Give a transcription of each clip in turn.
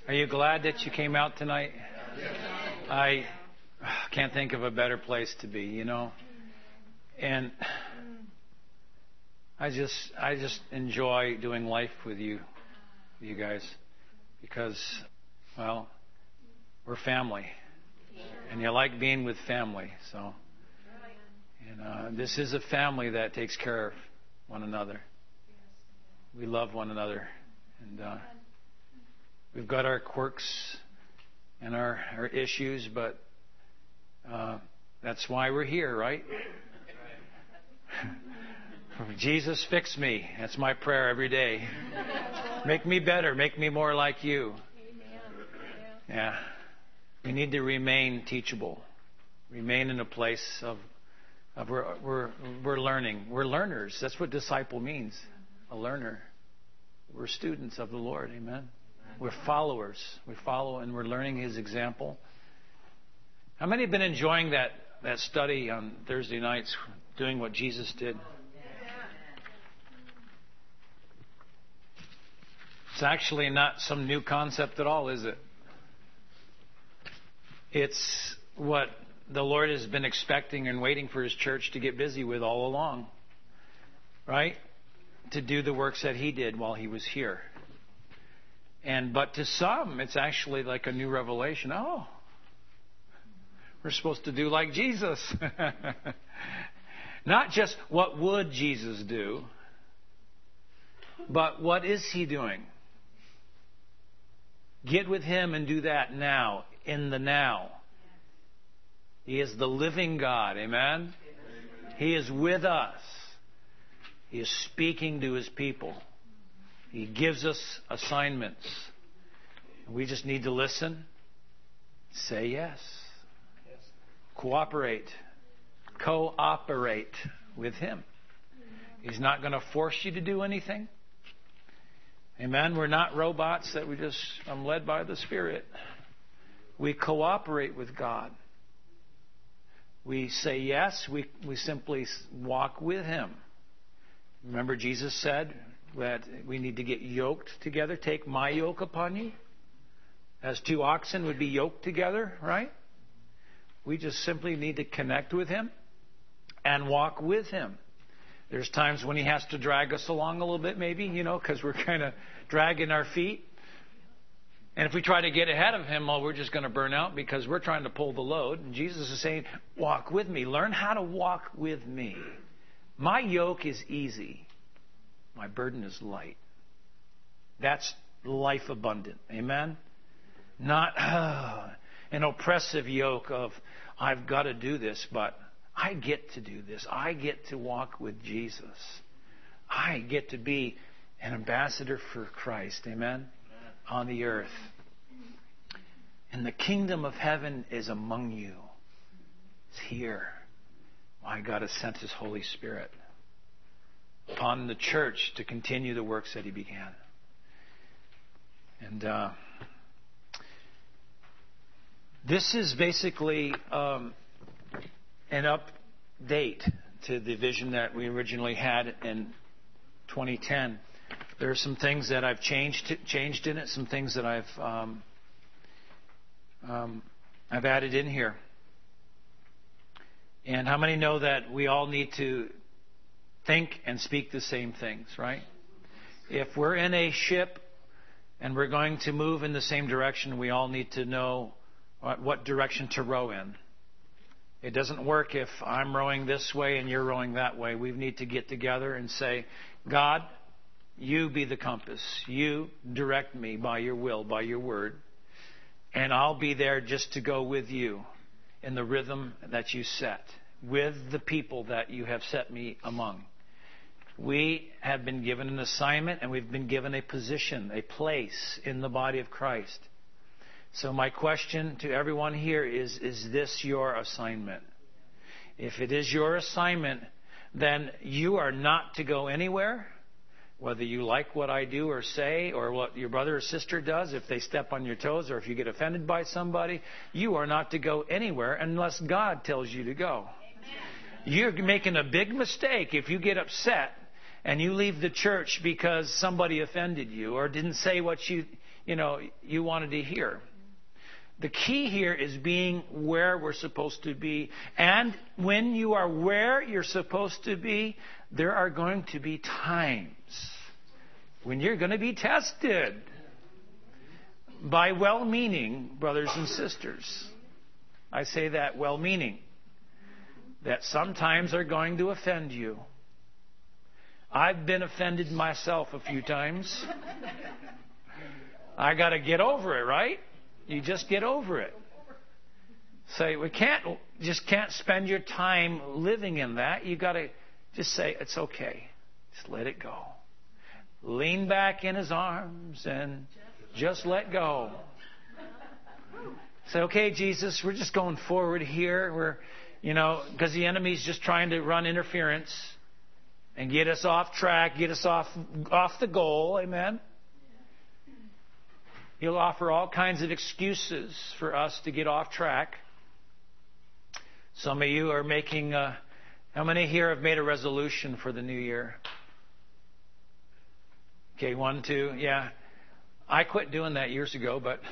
Are you glad that you came out tonight? I can't think of a better place to be, you know. And I just enjoy doing life with you guys, because, well, we're family, and you like being with family. So, and this is a family that takes care of one another. We love one another, and we've got our quirks and our issues, but that's why we're here, right? Jesus, fix me. That's my prayer every day. Make me better. Make me more like you. Yeah. We need to remain teachable. Remain in a place of we're learning. We're learners. That's what disciple means. A learner. We're students of the Lord. Amen. We're followers. We follow and we're learning His example. How many have been enjoying that study on Thursday nights, doing what Jesus did? It's actually not some new concept at all, is it? It's what the Lord has been expecting and waiting for His church to get busy with all along. Right? To do the works that He did while He was here. But to some, it's actually like a new revelation. Oh, we're supposed to do like Jesus. Not just what would Jesus do, but what is He doing? Get with Him and do that now, in the now. He is the living God. Amen? He is with us. He is speaking to His people. He gives us assignments. We just need to listen, say yes, cooperate with Him. He's not going to force you to do anything. Amen. We're not robots that I'm led by the Spirit. We cooperate with God. We say yes. We simply walk with Him. Remember, Jesus said that we need to get yoked together. Take my yoke upon you. As two oxen would be yoked together, right? We just simply need to connect with Him and walk with Him. There's times when He has to drag us along a little bit, maybe, because we're kind of dragging our feet. And if we try to get ahead of Him, well, we're just going to burn out because we're trying to pull the load. And Jesus is saying, walk with me. Learn how to walk with me. My yoke is easy. My burden is light. That's life abundant. Amen? Not an oppressive yoke of, I've got to do this, but I get to do this. I get to walk with Jesus. I get to be an ambassador for Christ. Amen? On the earth. And the kingdom of heaven is among you. It's here. My God has sent His Holy Spirit upon the church to continue the works that He began. And this is basically an update to the vision that we originally had in 2010. There are some things that I've changed in it, some things that I've added in here. And how many know that we all need to think and speak the same things, right? If we're in a ship and we're going to move in the same direction, we all need to know what direction to row in. It doesn't work if I'm rowing this way and you're rowing that way. We need to get together and say, God, You be the compass. You direct me by Your will, by Your word. And I'll be there just to go with You in the rhythm that You set, with the people that You have set me among. We have been given an assignment and we've been given a position, a place in the body of Christ. So my question to everyone here is this your assignment? If it is your assignment, then you are not to go anywhere, whether you like what I do or say or what your brother or sister does, if they step on your toes or if you get offended by somebody. You are not to go anywhere unless God tells you to go. Amen. You're making a big mistake if you get upset and you leave the church because somebody offended you or didn't say what you you wanted to hear. The key here is being where we're supposed to be. And when you are where you're supposed to be, there are going to be times when you're going to be tested by well-meaning brothers and sisters. I say that well-meaning. That sometimes are going to offend you. I've been offended myself a few times. I got to get over it, right? You just get over it. Say, we can't spend your time living in that. You got to just say, it's okay. Just let it go. Lean back in His arms and just let go. Say, okay, Jesus, we're just going forward here. Because the enemy's just trying to run interference and get us off track, get us off the goal. Amen. He'll offer all kinds of excuses for us to get off track. Some of you are making, how many here have made a resolution for the new year? Okay, 1, 2, yeah. I quit doing that years ago, but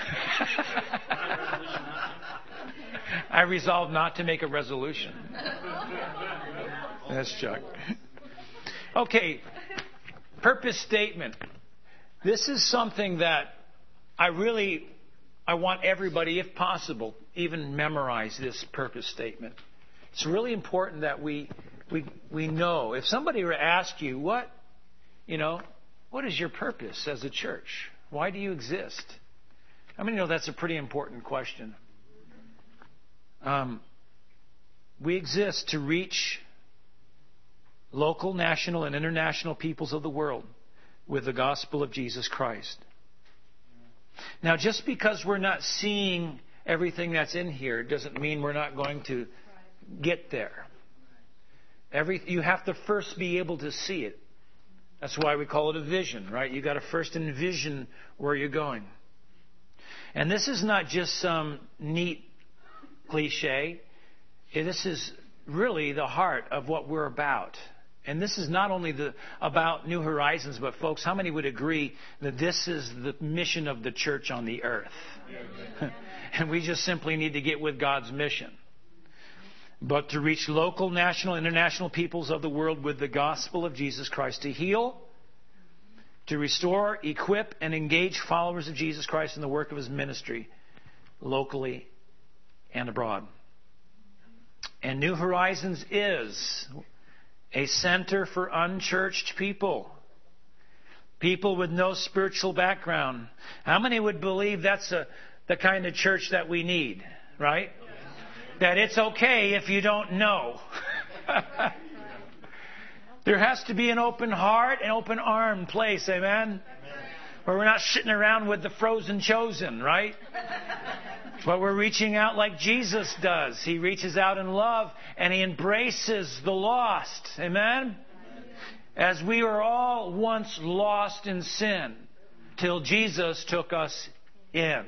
I resolved not to make a resolution. That's Chuck. Okay, purpose statement. This is something that I want everybody, if possible, even memorize this purpose statement. It's really important that we know. If somebody were to ask you, what is your purpose as a church? Why do you exist? How many know that's a pretty important question? We exist to reach local, national, and international peoples of the world with the gospel of Jesus Christ. Now, just because we're not seeing everything that's in here doesn't mean we're not going to get there. You have to first be able to see it. That's why we call it a vision, right? You got to first envision where you're going. And this is not just some neat cliche. This is really the heart of what we're about. And this is not only about New Horizons, but folks, how many would agree that this is the mission of the church on the earth? And we just simply need to get with God's mission. But to reach local, national, international peoples of the world with the gospel of Jesus Christ, to heal, to restore, equip, and engage followers of Jesus Christ in the work of His ministry, locally and abroad. And New Horizons is a center for unchurched people. People with no spiritual background. How many would believe that's the kind of church that we need, right? That it's okay if you don't know. There has to be an open heart and open arm place, amen? Where we're not sitting around with the frozen chosen, right? But we're reaching out like Jesus does. He reaches out in love and He embraces the lost. Amen? As we were all once lost in sin till Jesus took us in.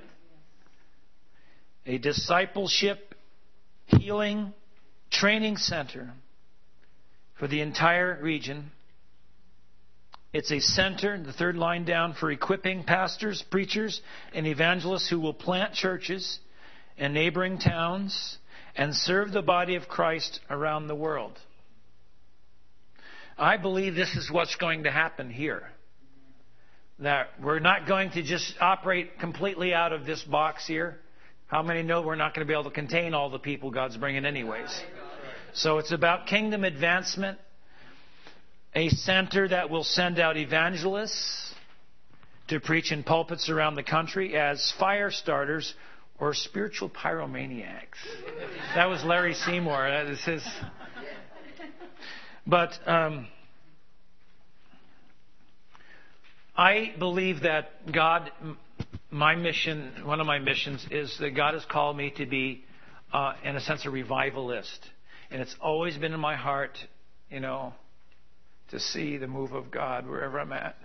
A discipleship, healing, training center for the entire region. It's a center, the third line down, for equipping pastors, preachers, and evangelists who will plant churches in neighboring towns and serve the body of Christ around the world. I believe this is what's going to happen here. That we're not going to just operate completely out of this box here. How many know we're not going to be able to contain all the people God's bringing anyways? So it's about kingdom advancement. A center that will send out evangelists to preach in pulpits around the country as fire starters or spiritual pyromaniacs. That was Larry Seymour. That is his. But I believe that God, my mission, one of my missions is that God has called me to be, in a sense, a revivalist. And it's always been in my heart, to see the move of God wherever I'm at.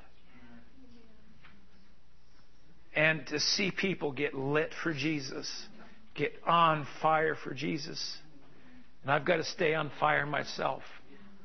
And to see people get lit for Jesus, get on fire for Jesus. And I've got to stay on fire myself.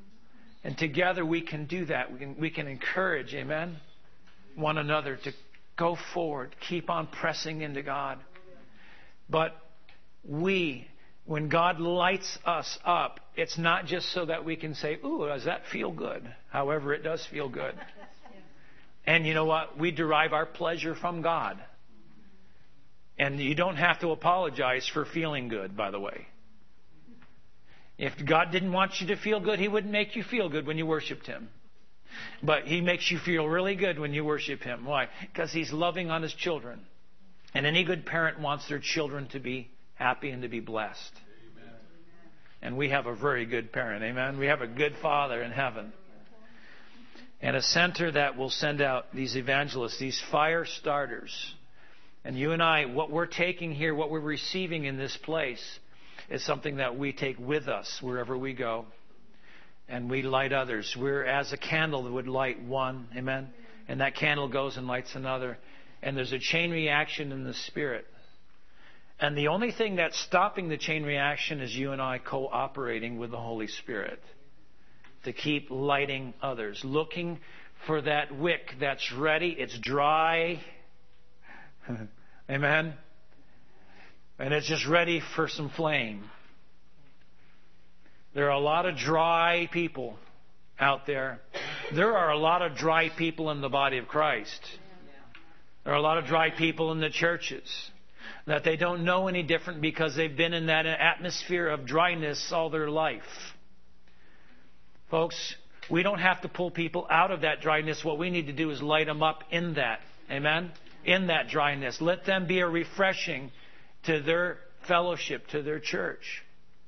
And together we can do that. We can encourage, amen, one another Go forward. Keep on pressing into God. But when God lights us up, it's not just so that we can say, ooh, does that feel good? However, it does feel good. And you know what? We derive our pleasure from God. And you don't have to apologize for feeling good, by the way. If God didn't want you to feel good, He wouldn't make you feel good when you worshiped Him. But He makes you feel really good when you worship Him. Why? Because He's loving on His children. And any good parent wants their children to be happy and to be blessed. Amen. And we have a very good parent. Amen. We have a good Father in heaven. And a center that will send out these evangelists, these fire starters. And you and I, what we're taking here, what we're receiving in this place, is something that we take with us wherever we go. And we light others. We're as a candle that would light one. Amen. And that candle goes and lights another. And there's a chain reaction in the Spirit. And the only thing that's stopping the chain reaction is you and I cooperating with the Holy Spirit to keep lighting others. Looking for that wick that's ready. It's dry. Amen. And it's just ready for some flame. There are a lot of dry people out there. There are a lot of dry people in the body of Christ. There are a lot of dry people in the churches that they don't know any different because they've been in that atmosphere of dryness all their life. Folks, we don't have to pull people out of that dryness. What we need to do is light them up in that. Amen? In that dryness. Let them be a refreshing to their fellowship, to their church.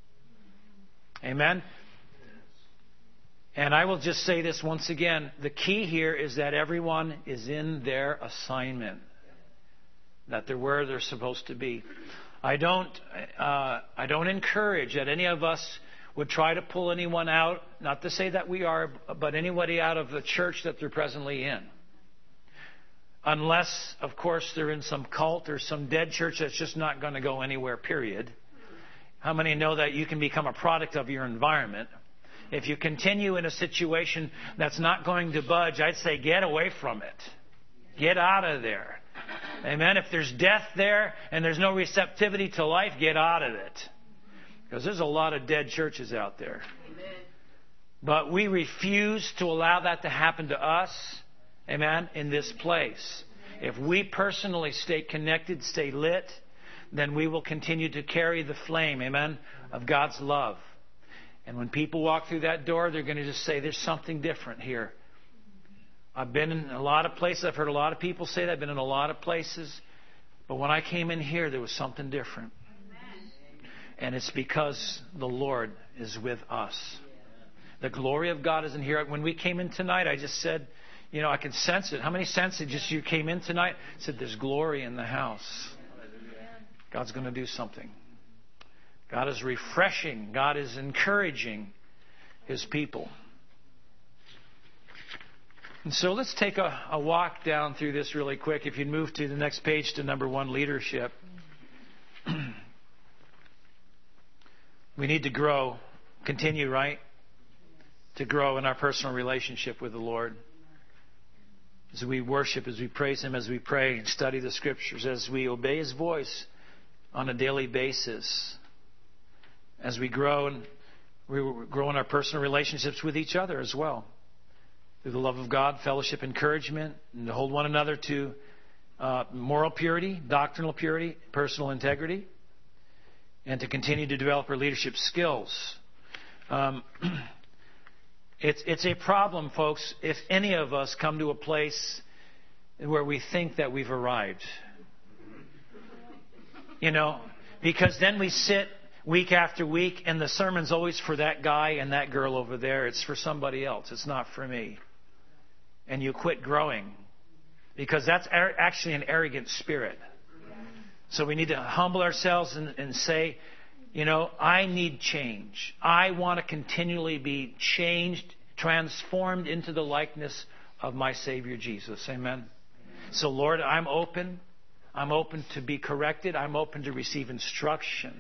Amen? And I will just say this once again. The key here is that everyone is in their assignment. That they're where they're supposed to be. I don't encourage that any of us would try to pull anyone out. Not to say that we are, but anybody out of the church that they're presently in. Unless, of course, they're in some cult or some dead church that's just not going to go anywhere, period. How many know that you can become a product of your environment? If you continue in a situation that's not going to budge, I'd say get away from it. Get out of there. Amen. If there's death there and there's no receptivity to life, get out of it. Because there's a lot of dead churches out there. Amen. But we refuse to allow that to happen to us. Amen. In this place. If we personally stay connected, stay lit, then we will continue to carry the flame, amen, of God's love. And when people walk through that door, they're going to just say, there's something different here. I've been in a lot of places. I've heard a lot of people say that. I've been in a lot of places. But when I came in here, there was something different. And it's because the Lord is with us. The glory of God is in here. When we came in tonight, I just said, you know, I can sense it. How many sense it? Just you came in tonight? I said, there's glory in the house. God's going to do something. God is refreshing. God is encouraging His people. And so let's take a walk down through this really quick. If you'd move to the next page to number 1, leadership. We need to grow, continue, right? To grow in our personal relationship with the Lord. As we worship, as we praise Him, as we pray and study the Scriptures, as we obey His voice on a daily basis, as we grow and we grow in our personal relationships with each other as well, through the love of God, fellowship, encouragement, and to hold one another to moral purity, doctrinal purity, personal integrity, and to continue to develop our leadership skills. It's a problem, folks, if any of us come to a place where we think that we've arrived. You know, because then we sit week after week and the sermon's always for that guy and that girl over there. It's for somebody else. It's not for me. And you quit growing because that's actually an arrogant spirit. So we need to humble ourselves and say, you know, I need change. I want to continually be changed, transformed into the likeness of my Savior Jesus. Amen. So, Lord, I'm open. I'm open to be corrected. I'm open to receive instruction.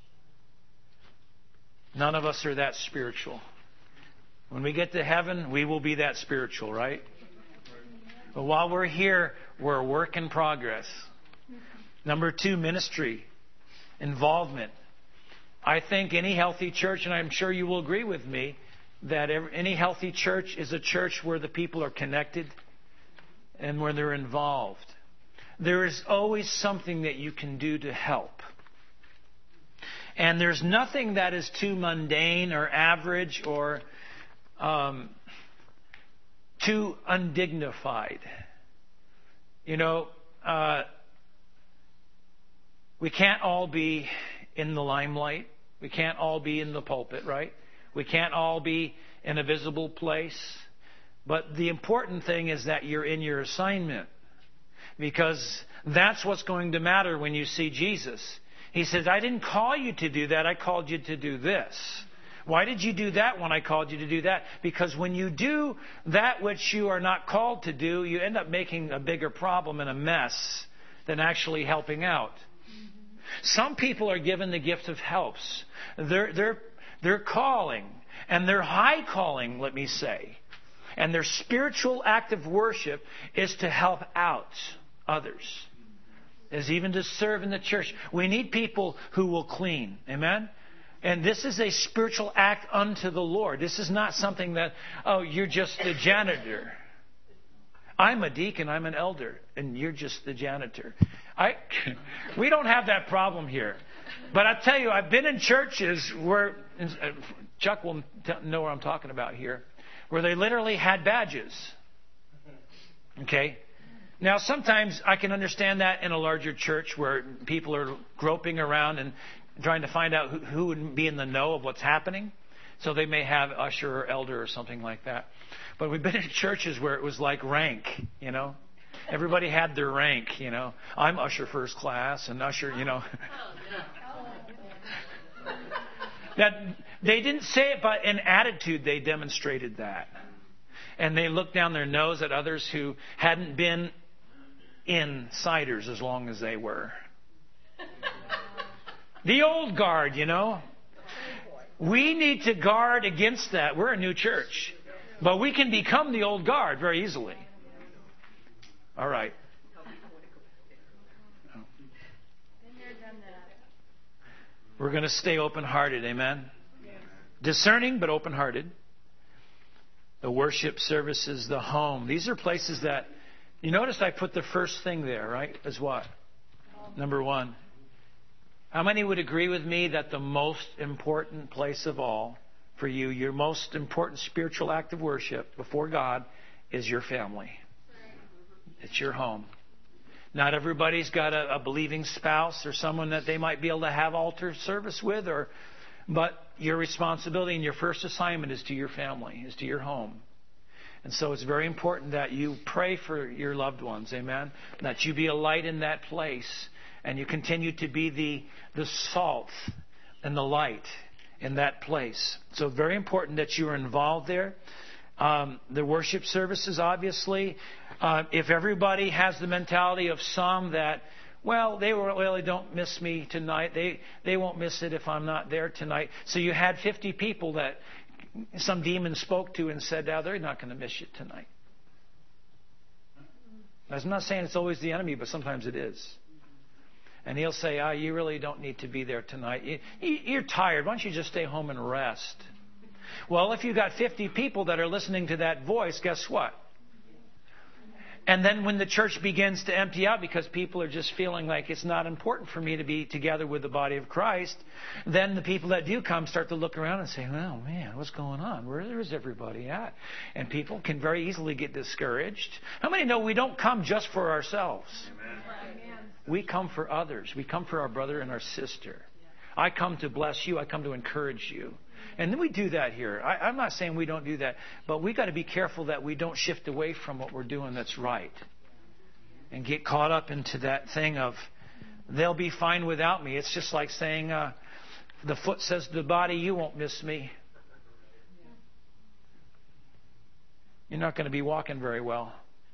None of us are that spiritual. When we get to heaven, we will be that spiritual, right? But while we're here, we're a work in progress. Number 2, ministry, involvement. I think any healthy church, and I'm sure you will agree with me, that any healthy church is a church where the people are connected and where they're involved. There is always something that you can do to help. And there's nothing that is too mundane or average or too undignified. You know, we can't all be in the limelight. We can't all be in the pulpit, right? We can't all be in a visible place. But the important thing is that you're in your assignment, because that's what's going to matter when you see Jesus. He says, I didn't call you to do that. I called you to do this. Why did you do that when I called you to do that? Because when you do that which you are not called to do, you end up making a bigger problem and a mess than actually helping out. Some people are given the gift of helps. Their calling, and their high calling, let me say, and their spiritual act of worship is to help out others, is even to serve in the church. We need people who will clean. Amen? And this is a spiritual act unto the Lord. This is not something that, oh, you're just the janitor. I'm a deacon, I'm an elder, and you're just the janitor. We don't have that problem here. But I tell you, I've been in churches where, Chuck will know what I'm talking about here, where they literally had badges. Okay? Now, sometimes I can understand that in a larger church where people are groping around and trying to find out who would be in the know of what's happening. So they may have usher or elder or something like that. But we've been in churches where it was like rank, you know. Everybody had their rank, you know. I'm usher first class and usher, you know. That they didn't say it, but in attitude they demonstrated that. And they looked down their nose at others who hadn't been insiders as long as they were. The old guard, you know. We need to guard against that. We're a new church. But we can become the old guard very easily. All right. We're going to stay open-hearted, amen? Discerning, but open-hearted. The worship services, the home. These are places that, you notice I put the first thing there, right? As what? Number 1. How many would agree with me that the most important place of all for you, your most important spiritual act of worship before God, is your family? It's your home. Not everybody's got a believing spouse or someone that they might be able to have altar service with, but your responsibility and your first assignment is to your family, is to your home. And so it's very important that you pray for your loved ones, amen? That you be a light in that place and you continue to be the salt and the light in that place. So very important that you are involved there. The worship services, obviously. If everybody has the mentality of some that, well, they really don't miss me tonight. They won't miss it if I'm not there tonight. So you had 50 people that some demon spoke to and said, they're not going to miss you tonight. I'm not saying it's always the enemy, but sometimes it is. And he'll say, you really don't need to be there tonight. You're tired. Why don't you just stay home and rest? Well, if you've got 50 people that are listening to that voice, guess what? And then when the church begins to empty out because people are just feeling like it's not important for me to be together with the body of Christ, then the people that do come start to look around and say, oh man, what's going on? Where is everybody at? And people can very easily get discouraged. How many know we don't come just for ourselves? Amen. We come for others. We come for our brother and our sister. I come to bless you. I come to encourage you. And then we do that here. I'm not saying we don't do that, but we got to be careful that we don't shift away from what we're doing that's right and get caught up into that thing of they'll be fine without me. It's just like saying the foot says to the body, you won't miss me. You're not going to be walking very well.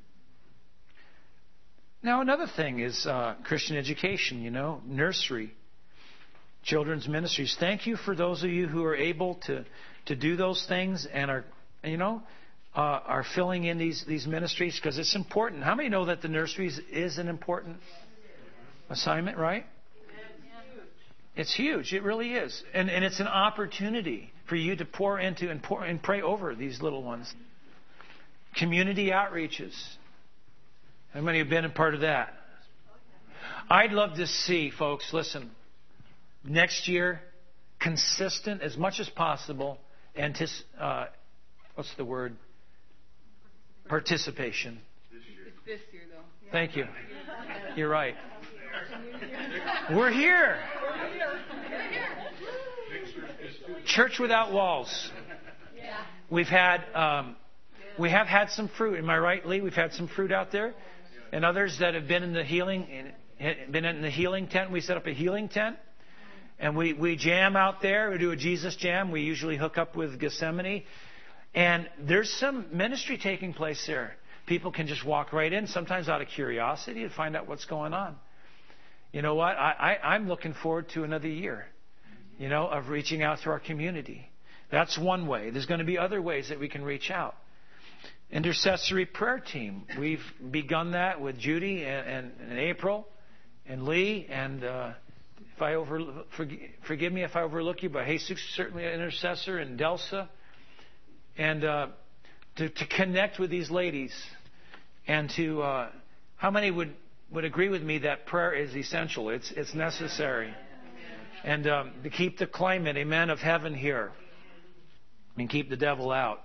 Now, another thing is Christian education, nursery. Children's ministries. Thank you for those of you who are able to do those things and are, are filling in these ministries because it's important. How many know that the nurseries is an important assignment, right? It's huge. It really is. And it's an opportunity for you to pour into and pray over these little ones. Community outreaches. How many have been a part of that? I'd love to see, folks, listen, next year, consistent as much as possible, what's the word? Participation. It's this year, though. Yeah. Thank you. You're right. We're here. Church without walls. We have had some fruit. Am I right, Lee? We've had some fruit out there, and others that have been in the healing tent. We set up a healing tent, and we jam out there. We do a Jesus jam. We usually hook up with Gethsemane, and there's some ministry taking place there. People can just walk right in, sometimes out of curiosity, to find out what's going on. You know what? I'm looking forward to another year, of reaching out to our community. That's one way. There's going to be other ways that we can reach out. Intercessory prayer team. We've begun that with Judy and April and Lee. And forgive me if I overlook you, but Jesus certainly an intercessor, and Delsa. And to connect with these ladies, and to how many would agree with me that prayer is essential? It's necessary. And to keep the climate, amen, of heaven here, and keep the devil out.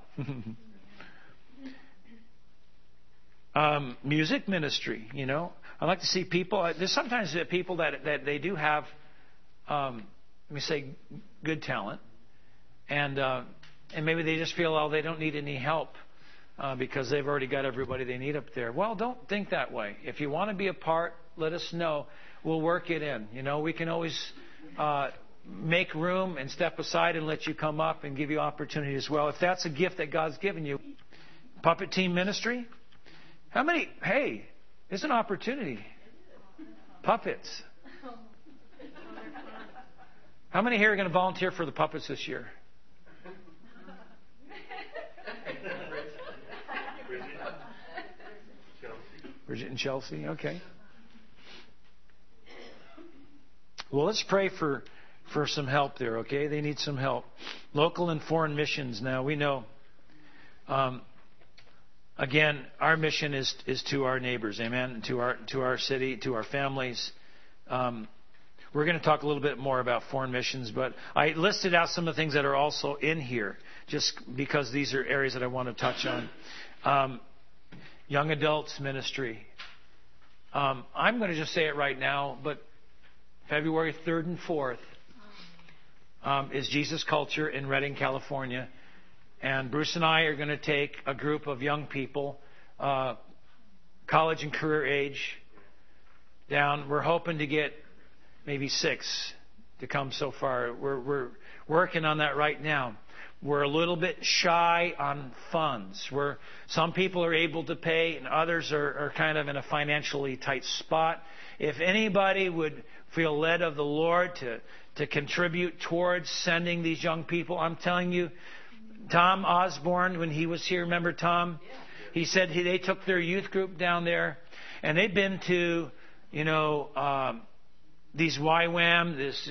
Music ministry, I like to see people. There's sometimes people that they do have, let me say, good talent, and maybe they just feel, they don't need any help because they've already got everybody they need up there. Well, don't think that way. If you want to be a part, let us know. We'll work it in. We can always make room and step aside and let you come up and give you opportunity as well. If that's a gift that God's given you. Puppet team ministry. How many? Hey, there's an opportunity. Puppets. How many here are going to volunteer for the puppets this year? Bridget and Chelsea, okay. Well, let's pray for some help there, okay? They need some help. Local and foreign missions now. We know, again, our mission is to our neighbors, amen, to our city, to our families. We're going to talk a little bit more about foreign missions, but I listed out some of the things that are also in here, just because these are areas that I want to touch on. Young adults ministry. I'm going to just say it right now, but February 3rd and 4th is Jesus Culture in Redding, California. And Bruce and I are going to take a group of young people, college and career age, down. We're hoping to get maybe 6 to come so far. We're working on that right now. We're a little bit shy on funds. Some people are able to pay, and others are kind of in a financially tight spot. If anybody would feel led of the Lord to contribute towards sending these young people, I'm telling you, Tom Osborne, when he was here, remember Tom? He said they took their youth group down there, and they've been to, these YWAM, this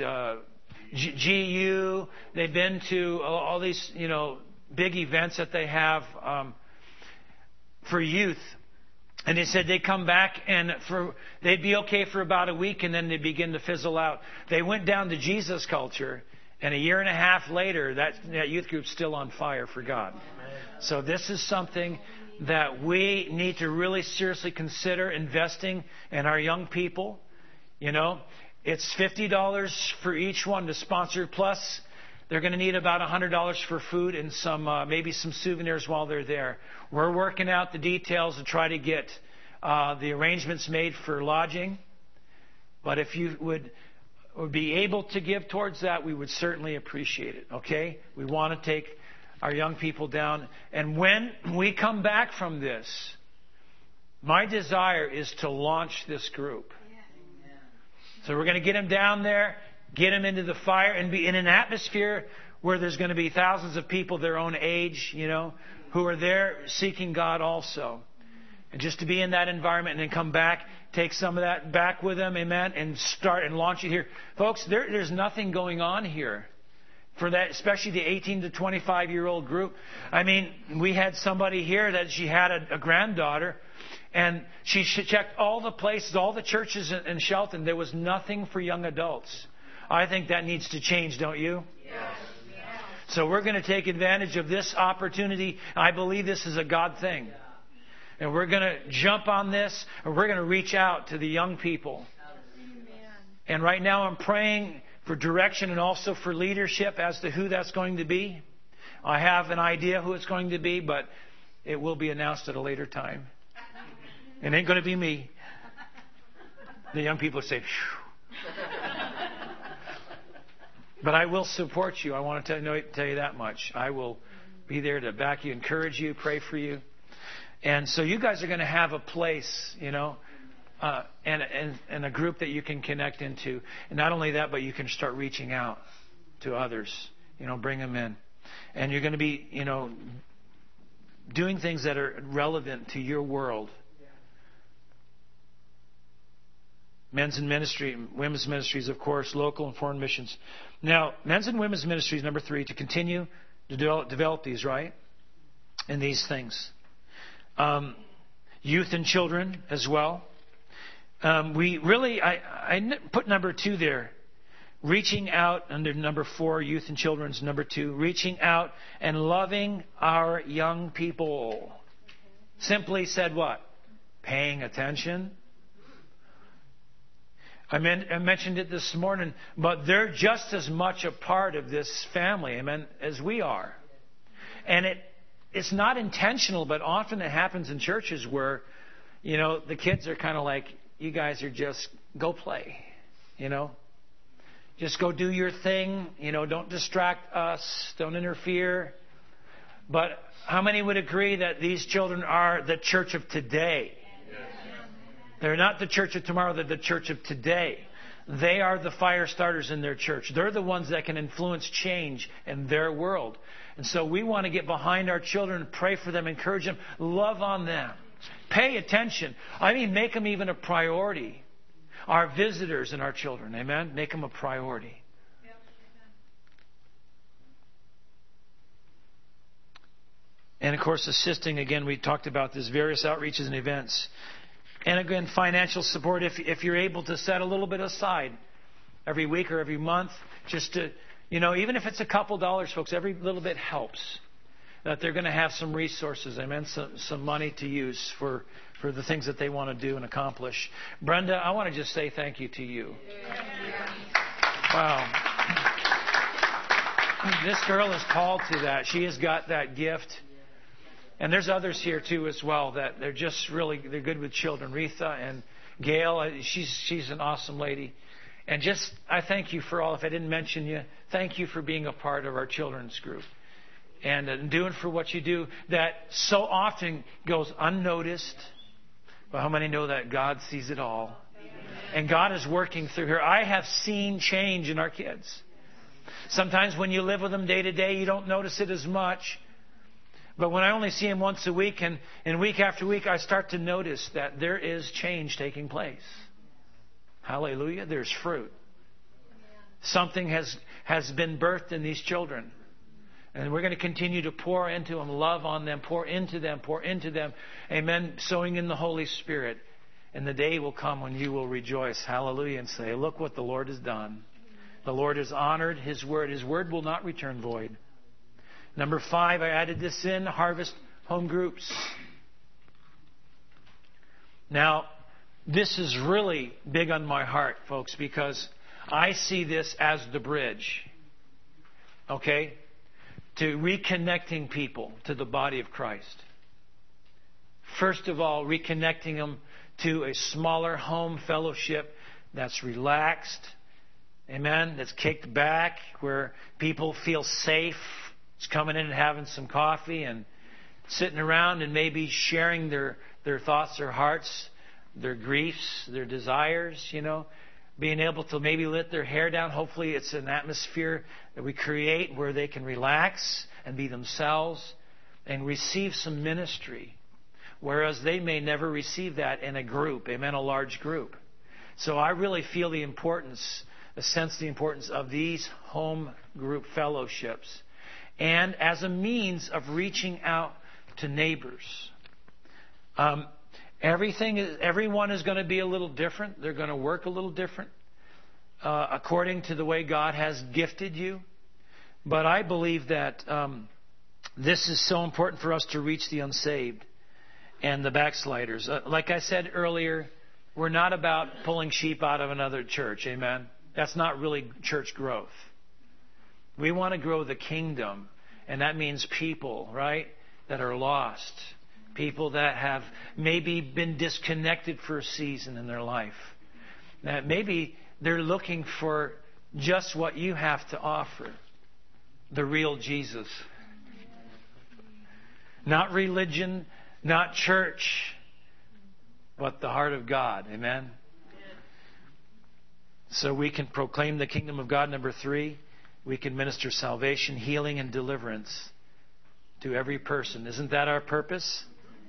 GU. They've been to all these, big events that they have for youth. And they said they come back and they'd be okay for about a week, and then they begin to fizzle out. They went down to Jesus Culture, and a year and a half later, that youth group's still on fire for God. So this is something that we need to really seriously consider investing in our young people. It's $50 for each one to sponsor. Plus, they're going to need about $100 for food and maybe some souvenirs while they're there. We're working out the details to try to get the arrangements made for lodging. But if you would be able to give towards that, we would certainly appreciate it. Okay? We want to take our young people down. And when we come back from this, my desire is to launch this group. So we're going to get them down there, get them into the fire, and be in an atmosphere where there's going to be thousands of people their own age, who are there seeking God also. And just to be in that environment and then come back, take some of that back with them, amen, and start and launch it here. Folks, there's nothing going on here for that, especially the 18 to 25-year-old group. I mean, we had somebody here that she had a granddaughter, and she checked all the places, all the churches in Shelton. There was nothing for young adults. I think that needs to change, don't you? Yes. So we're going to take advantage of this opportunity. I believe this is a God thing. And we're going to jump on this, and we're going to reach out to the young people. Amen. And right now I'm praying for direction and also for leadership as to who that's going to be. I have an idea who it's going to be, but it will be announced at a later time. It ain't going to be me. The young people say, phew. But I will support you. I want to tell you that much. I will be there to back you, encourage you, pray for you. And so you guys are going to have a place, and a group that you can connect into. And not only that, but you can start reaching out to others, bring them in. And you're going to be, doing things that are relevant to your world. Men's and ministry, women's ministries, of course, local and foreign missions. Now, men's and women's ministries, number 3, to continue to develop these, right? And these things. Youth and children as well. I put number 2 there. Reaching out under number 4, youth and children's number 2. Reaching out and loving our young people. Simply said what? Paying attention. I mentioned it this morning, but they're just as much a part of this family, amen, as we are. And it's not intentional, but often it happens in churches where, the kids are kind of like, you guys are just, go play, Just go do your thing, don't distract us, don't interfere. But how many would agree that these children are the church of today? They're not the church of tomorrow, they're the church of today. They are the fire starters in their church. They're the ones that can influence change in their world. And so we want to get behind our children, pray for them, encourage them, love on them. Pay attention. Make them even a priority. Our visitors and our children, amen? Make them a priority. And of course, assisting, again, we talked about this, various outreaches and events. And again, financial support, if you're able to set a little bit aside every week or every month, just to, even if it's a couple dollars, folks, every little bit helps. That they're going to have some resources, amen, some money to use for the things that they want to do and accomplish. Brenda, I want to just say thank you to you. Wow. This girl is called to that. She has got that gift. And there's others here too as well that they're just they're good with children. Retha and Gail, she's an awesome lady. And I thank you for all. If I didn't mention you, thank you for being a part of our children's group. And doing for what you do that so often goes unnoticed. But how many know that God sees it all? And God is working through her. I have seen change in our kids. Sometimes when you live with them day to day, you don't notice it as much. But when I only see them once a week and week after week, I start to notice that there is change taking place. Hallelujah. There's fruit. Something has been birthed in these children. And we're going to continue to pour into them, love on them, pour into them. Amen. Sowing in the Holy Spirit. And the day will come when you will rejoice. Hallelujah. And say, look what the Lord has done. The Lord has honored His word. His word will not return void. Number 5, I added this in, harvest home groups. Now, this is really big on my heart, folks, because I see this as the bridge, okay, to reconnecting people to the body of Christ. First of all, reconnecting them to a smaller home fellowship that's relaxed, amen, that's kicked back, where people feel safe. It's coming in and having some coffee and sitting around and maybe sharing their thoughts, their hearts, their griefs, their desires, being able to maybe let their hair down. Hopefully it's an atmosphere that we create where they can relax and be themselves. and receive some ministry, whereas they may never receive that in a group, amen, a large group. So I really feel the importance of these home group fellowships, and as a means of reaching out to neighbors. Everyone is going to be a little different. They're going to work a little different according to the way God has gifted you. But I believe that this is so important for us to reach the unsaved and the backsliders. Like I said earlier, we're not about pulling sheep out of another church. Amen. That's not really church growth. We want to grow the kingdom, and that means people, right, that are lost. People that have maybe been disconnected for a season in their life. That maybe they're looking for just what you have to offer. The real Jesus. Not religion, not church, but the heart of God. Amen? So we can proclaim the kingdom of God. Number 3, we can minister salvation, healing, and deliverance to every person. Isn't that our purpose?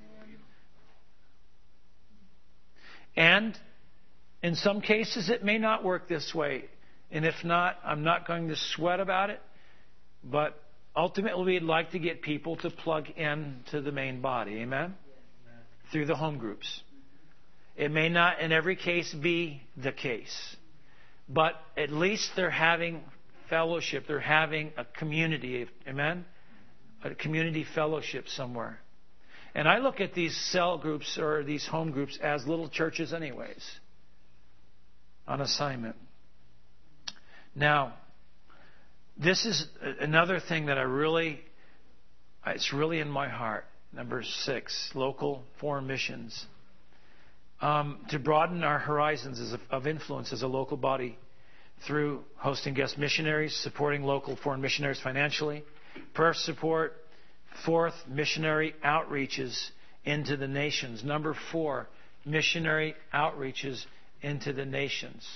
And in some cases, it may not work this way. And if not, I'm not going to sweat about it. But ultimately, we'd like to get people to plug in to the main body. Amen? Through the home groups. It may not in every case be the case. But at least they're having fellowship. They're having a community. Amen? A community fellowship somewhere. And I look at these cell groups or these home groups as little churches anyways. On assignment. Now, this is another thing that it's really in my heart. Number 6, local foreign missions. To broaden our horizons of influence as a local body through hosting guest missionaries, supporting local foreign missionaries financially, prayer support. 4th, missionary outreaches into the nations. Number 4, missionary outreaches into the nations.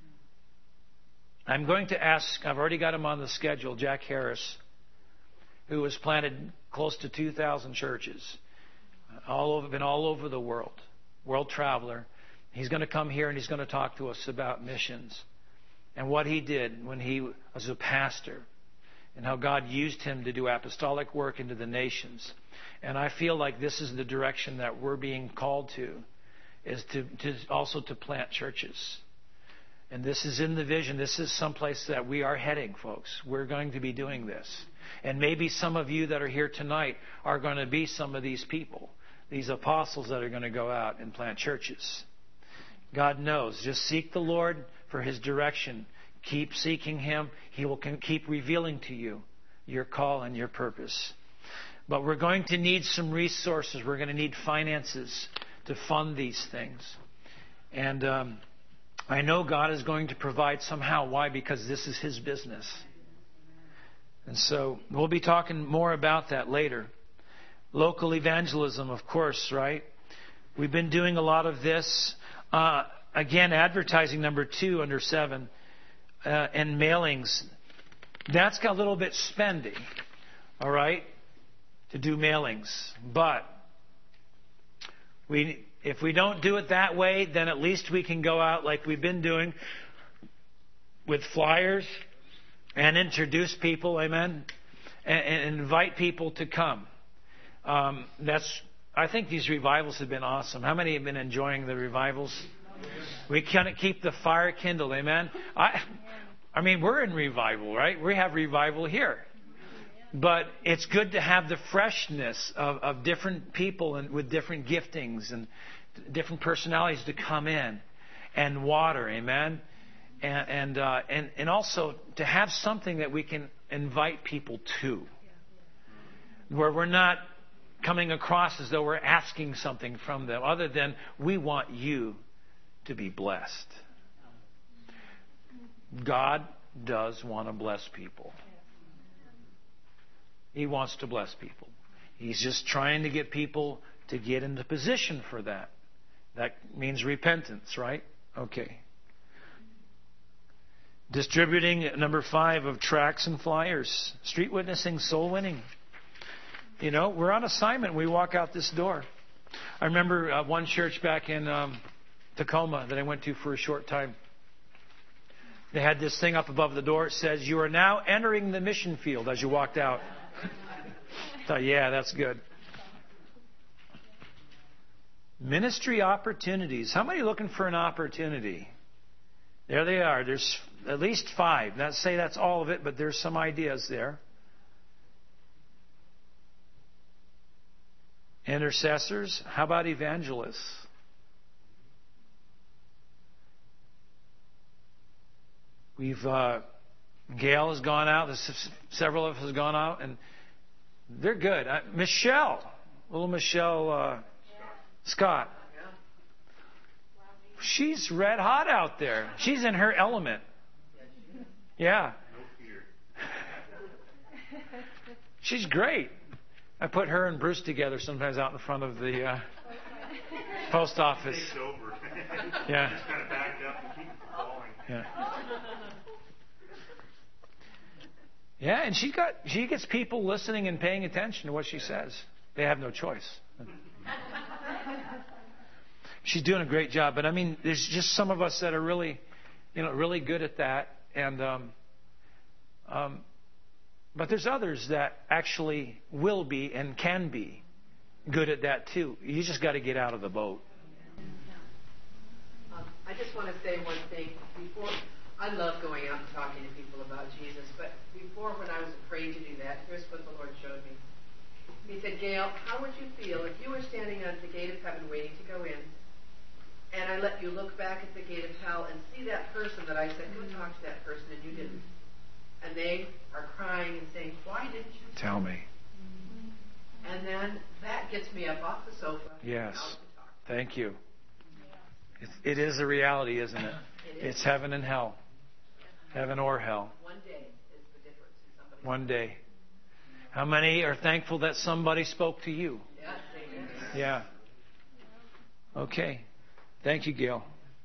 I'm going to ask, I've already got him on the schedule, Jack Harris, who has planted close to 2,000 churches, been all over the world, world traveler. He's going to come here and he's going to talk to us about missions and what he did when he was a pastor and how God used him to do apostolic work into the nations. And I feel like this is the direction that we're being called to, is to also to plant churches. And this is in the vision. This is someplace that we are heading, folks. We're going to be doing this. And maybe some of you that are here tonight are going to be some of these people, these apostles that are going to go out and plant churches. God knows. Just seek the Lord for His direction. Keep seeking Him. He will keep revealing to you your call and your purpose. But we're going to need some resources. We're going to need finances to fund these things. And I know God is going to provide somehow. Why? Because this is His business. And so we'll be talking more about that later. Local evangelism, of course, right? We've been doing a lot of this. Again, advertising, number 2 under 7. And mailings, that's got a little bit spendy, all right, to do mailings. But if we don't do it that way, then at least we can go out like we've been doing with flyers and introduce people, amen, and invite people to come. I think these revivals have been awesome. How many have been enjoying the revivals? We kind of keep the fire kindled, amen. I mean, we're in revival, right? We have revival here. But it's good to have the freshness of different people and with different giftings and different personalities to come in and water, amen. And also to have something that we can invite people to, where we're not coming across as though we're asking something from them, other than we want you to be blessed. God does want to bless people. He wants to bless people. He's just trying to get people to get into position for that. That means repentance, right? Okay. Distributing, number 5, of tracts and flyers. Street witnessing, soul winning. You know, we're on assignment. We walk out this door. I remember one church back in Tacoma that I went to for a short time. They had this thing up above the door. It says, "You are now entering the mission field," as you walked out. I thought, yeah, that's good. Ministry opportunities. How many are looking for an opportunity? There they are. There's at least 5. Not say that's all of it, but there's some ideas there. Intercessors. How about evangelists? We've Gail has gone out. Several of us have gone out, and they're good. Little Michelle Scott. She's red hot out there. She's in her element. Yeah. She's great. I put her and Bruce together sometimes out in front of the post office. Yeah. Yeah. Yeah, and she gets people listening and paying attention to what she says. They have no choice. She's doing a great job, but I mean, there's just some of us that are really, really good at that, and but there's others that actually will be and can be good at that too. You just got to get out of the boat. I just want to say one thing. Before, I love going out and talking to people about Jesus, but before, when I was afraid to do that, here's what the Lord showed me. He said, "Gail, how would you feel if you were standing at the gate of heaven waiting to go in, and I let you look back at the gate of hell and see that person that I said, go talk to that person, and you didn't. And they are crying and saying, why didn't you tell me? And then that gets me up off the sofa. Yes. Thank you. It is a reality, isn't it? It's heaven and hell. Heaven or hell. One day is the difference in somebody's life. One day. How many are thankful that somebody spoke to you? Yes, amen. Yeah. Okay. Thank you, Gail.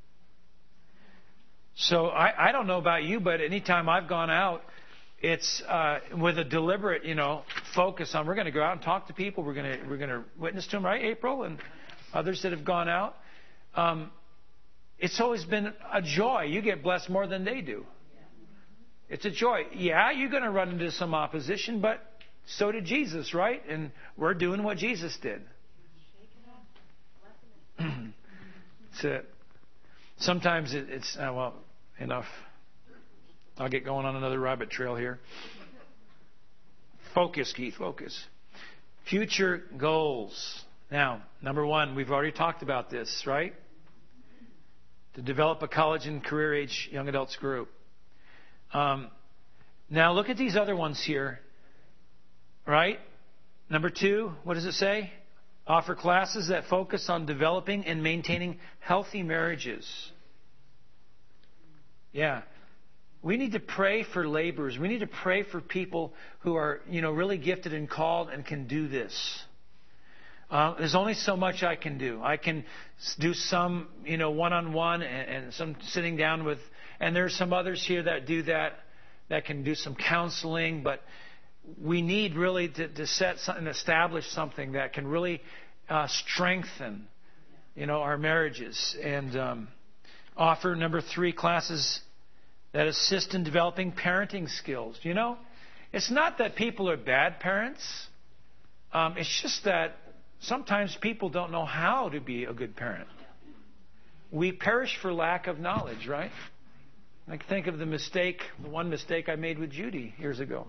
So I don't know about you, but anytime I've gone out, it's with a deliberate, focus on we're going to go out and talk to people. We're going to witness to them, right, April, and others that have gone out. It's always been a joy. You get blessed more than they do. It's a joy. Yeah, you're going to run into some opposition, but so did Jesus, right? And we're doing what Jesus did. Sometimes it's well, enough. I'll get going on another rabbit trail here. Focus, Keith, focus. Future goals. Now, number 1, we've already talked about this, right? To develop a college and career age young adults group. Now, look at these other ones here, right? Number 2, what does it say? Offer classes that focus on developing and maintaining healthy marriages. Yeah. We need to pray for laborers. We need to pray for people who are, really gifted and called and can do this. There's only so much I can do. I can do some, one-on-one and some sitting down with, and there's some others here that do that can do some counseling, but we need really to set and establish something that can really strengthen, our marriages, and offer, number 3, classes that assist in developing parenting skills. It's not that people are bad parents. It's just that sometimes people don't know how to be a good parent. We perish for lack of knowledge, right? I can think of the one mistake I made with Judy years ago.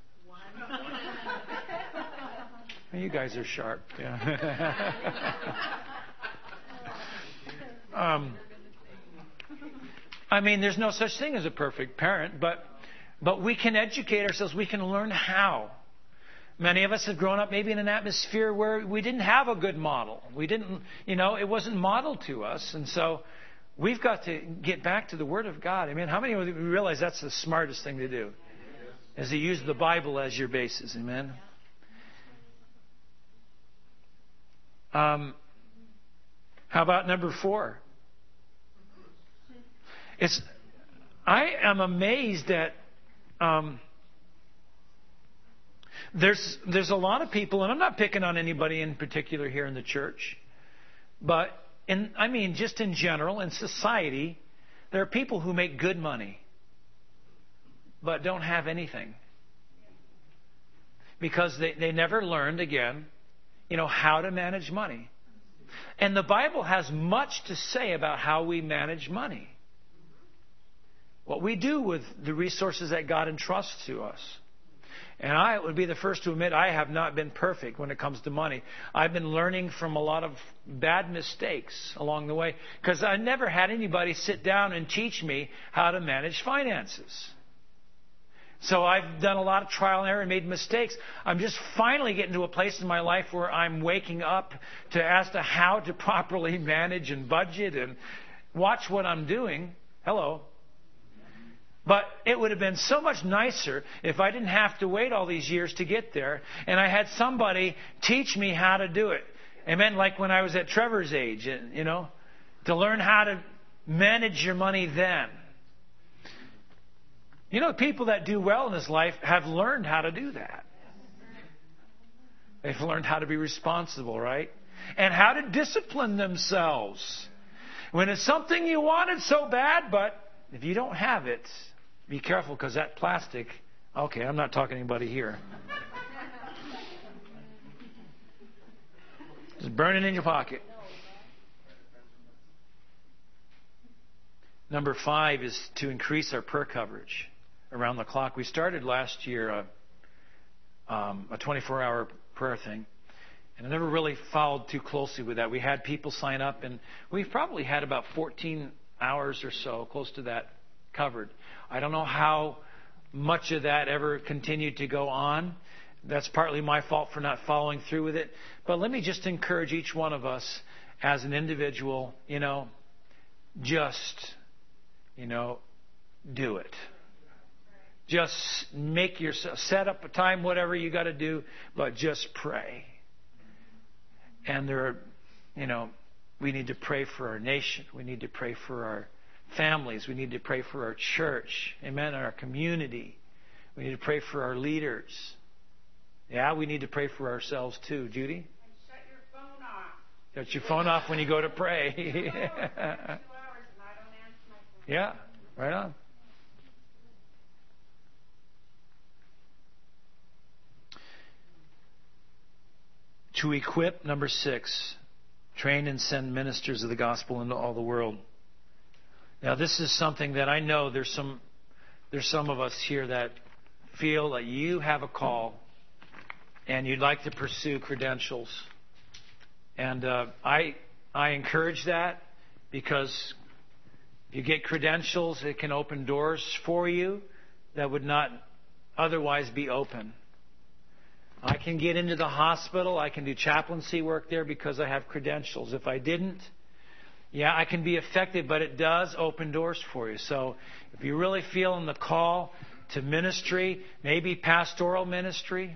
You guys are sharp. Yeah. There's no such thing as a perfect parent, but we can educate ourselves. We can learn how. Many of us have grown up maybe in an atmosphere where we didn't have a good model. We didn't, it wasn't modeled to us. And so we've got to get back to the Word of God. How many of you realize that's the smartest thing to do? Is to use the Bible as your basis. Amen? How about number 4? I am amazed at there's a lot of people, and I'm not picking on anybody in particular here in the church, but just in general, in society, there are people who make good money but don't have anything. Because they never learned, again, how to manage money. And the Bible has much to say about how we manage money. What we do with the resources that God entrusts to us. And I would be the first to admit I have not been perfect when it comes to money. I've been learning from a lot of bad mistakes along the way. Because I never had anybody sit down and teach me how to manage finances. So I've done a lot of trial and error and made mistakes. I'm just finally getting to a place in my life where I'm waking up as to how to properly manage and budget and watch what I'm doing. Hello. But it would have been so much nicer if I didn't have to wait all these years to get there and I had somebody teach me how to do it. Amen. Like when I was at Trevor's age, to learn how to manage your money then. People that do well in this life have learned how to do that. They've learned how to be responsible, right? And how to discipline themselves. When it's something you wanted so bad, but if you don't have it, be careful because that plastic... Okay, I'm not talking to anybody here. Just burn it in your pocket. Number 5 is to increase our prayer coverage around the clock. We started last year a 24-hour prayer thing, and I never really followed too closely with that. We had people sign up, and we've probably had about 14 hours or so, close to that, covered. I don't know how much of that ever continued to go on. That's partly my fault for not following through with it. But let me just encourage each one of us as an individual, just, do it. Just make yourself, set up a time, whatever you got to do, but just pray. And we need to pray for our nation. We need to pray for our families. We need to pray for our church. Amen. Our community. We need to pray for our leaders. Yeah, we need to pray for ourselves too. Judy? And shut your phone off. Shut your phone off when you go to pray. 2 hours and I don't answer my phone. Yeah, right on. To equip, number 6, train and send ministers of the gospel into all the world. Now, this is something that I know there's some of us here that feel that you have a call and you'd like to pursue credentials. And I encourage that because if you get credentials, it can open doors for you that would not otherwise be open. I can get into the hospital. I can do chaplaincy work there because I have credentials. If I didn't, I can be effective, but it does open doors for you. So if you really feel in the call to ministry, maybe pastoral ministry,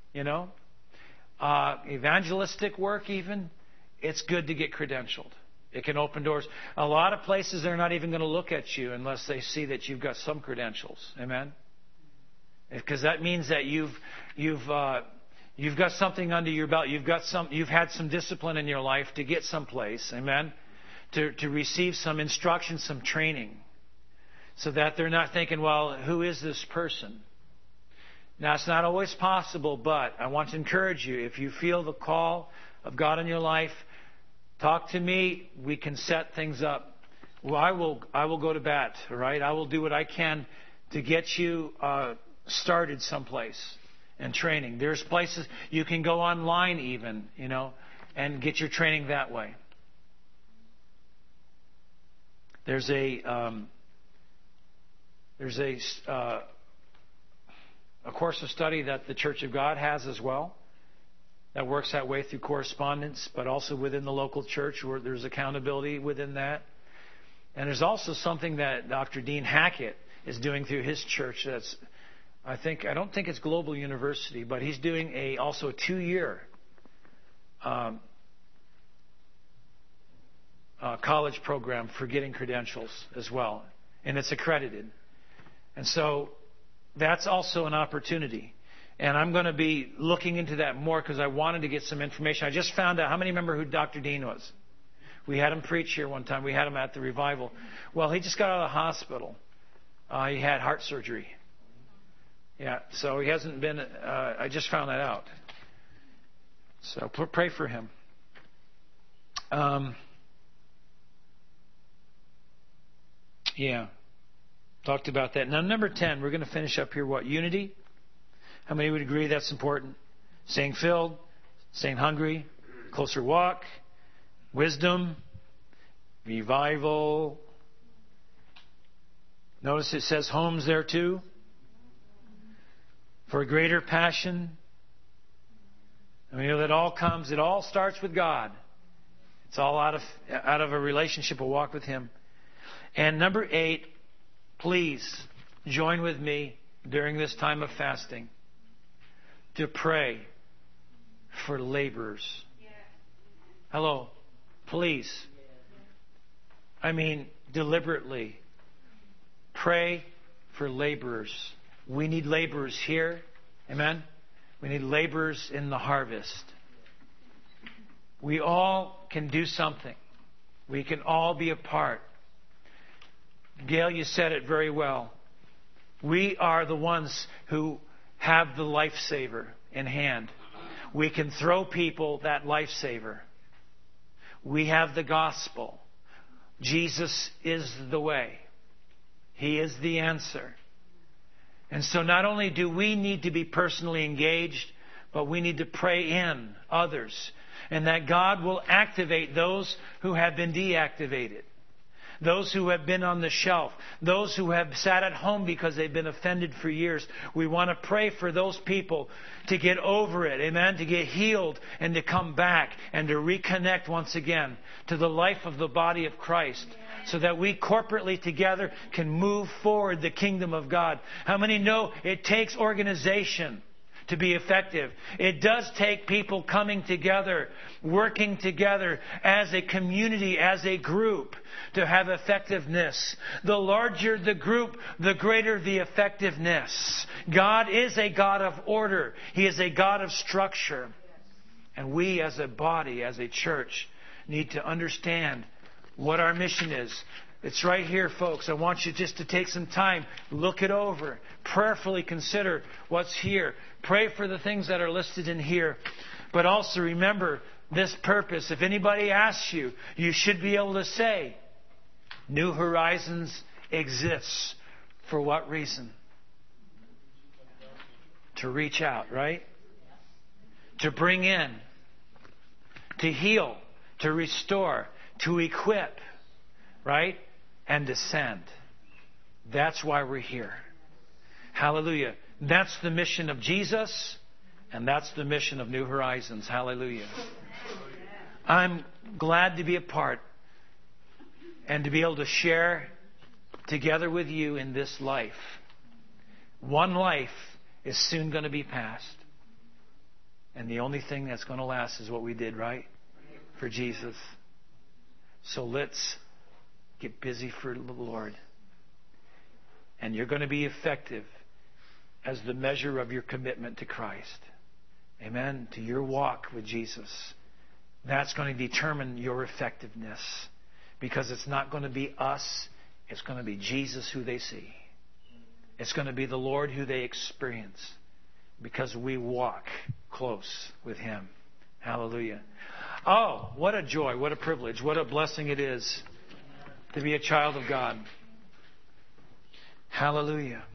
evangelistic work even, it's good to get credentialed. It can open doors. A lot of places, they're not even going to look at you unless they see that you've got some credentials. Amen? Because that means that you've got something under your belt. You've had some discipline in your life to get someplace. Amen? To receive some instruction, some training. So that they're not thinking, well, who is this person? Now, it's not always possible, but I want to encourage you. If you feel the call of God in your life, talk to me. We can set things up. Well, I will go to bat, all right? I will do what I can to get you started someplace and training. There's places you can go online even, and get your training that way. There's a course of study that the Church of God has as well that works that way through correspondence, but also within the local church where there's accountability within that. And there's also something that Dr. Dean Hackett is doing through his church that's, I don't think it's Global University, but he's doing also a 2-year college program for getting credentials as well. And it's accredited. And so that's also an opportunity. And I'm going to be looking into that more because I wanted to get some information. I just found out, how many remember who Dr. Dean was? We had him preach here one time. We had him at the revival. Well, he just got out of the hospital. He had heart surgery. Yeah, so he hasn't been, I just found that out. So pray for him. Yeah, talked about that. Now, number 10, we're going to finish up here. What? Unity. How many would agree that's important? Staying filled, staying hungry, closer walk, wisdom, revival. Notice it says homes there too. For a greater passion. And we know that all comes, it all starts with God. It's all out of a relationship, a walk with Him. And number 8, please join with me during this time of fasting to pray for laborers. Hello, please. I mean, deliberately pray for laborers. We need laborers here. Amen? We need laborers in the harvest. We all can do something. We can all be a part. Gail, you said it very well. We are the ones who have the lifesaver in hand. We can throw people that lifesaver. We have the gospel. Jesus is the way. He is the answer. And so not only do we need to be personally engaged, but we need to pray in others. And that God will activate those who have been deactivated. Those who have been on the shelf. Those who have sat at home because they've been offended for years. We want to pray for those people to get over it. Amen? To get healed and to come back and to reconnect once again to the life of the body of Christ. So that we corporately together can move forward the kingdom of God. How many know it takes organization to be effective? It does take people coming together, working together as a community, as a group, to have effectiveness. The larger the group, the greater the effectiveness. God is a God of order. He is a God of structure. And we as a body, as a church, need to understand what our mission is. It's right here, folks. I want you just to take some time, look it over, prayerfully consider what's here. Pray for the things that are listed in here. But also remember this purpose. If anybody asks you, you should be able to say, New Horizons exists. For what reason? To reach out, right? To bring in, to heal, to restore, to equip, right? And to send. That's why we're here. Hallelujah. That's the mission of Jesus, and that's the mission of New Horizons. Hallelujah. I'm glad to be a part and to be able to share together with you in this life. One life is soon going to be passed. And the only thing that's going to last is what we did, right? For Jesus. So let's get busy for the Lord. And you're going to be effective as the measure of your commitment to Christ. Amen? To your walk with Jesus. That's going to determine your effectiveness. Because it's not going to be us. It's going to be Jesus who they see. It's going to be the Lord who they experience. Because we walk close with Him. Hallelujah. Oh, what a joy, what a privilege, what a blessing it is to be a child of God. Hallelujah.